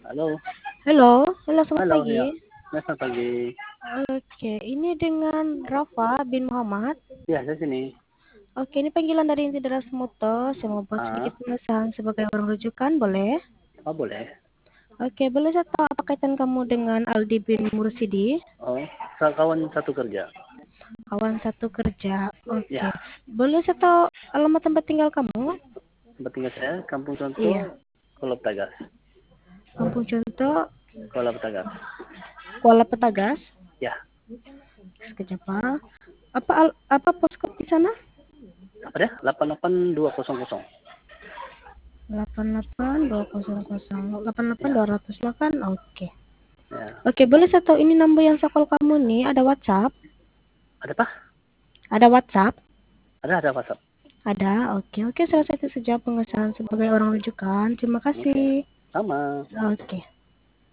Halo, Halo, halo selamat halo, pagi. ya. Ya, selamat pagi. Oke, ini dengan Rafa bin Muhammad. Ya, saya sini. Oke, ini panggilan dari Inti Deras Moto. Saya mau buat sedikit Ah, pengesahan sebagai orang rujukan, boleh? oh boleh. Oke, boleh saya tahu apa kaitan kamu dengan Aldi bin Mursidi? Oh, kawan satu kerja. Kawan satu kerja. Oke, Ya, boleh saya tahu alamat tempat tinggal kamu? tempat tinggal saya, Kampung Iya, Contoh, Kolop Tagas. Kampung Conto, Kolop Tagas. Kuala Petagas. Ya, Sekejap, Pak. Apa poskop di sana? apa ya? 88200. 88 Ya, 208. Oke. ya. Oke, boleh saya tahu ini nomor yang saya call kamu nih, ada WhatsApp? Ada apa? Ada WhatsApp? Ada WhatsApp. Ada. Oke, oke, selesai itu saja pengesahan sebagai orang rujukan. Terima Oke. kasih. Sama. Oke.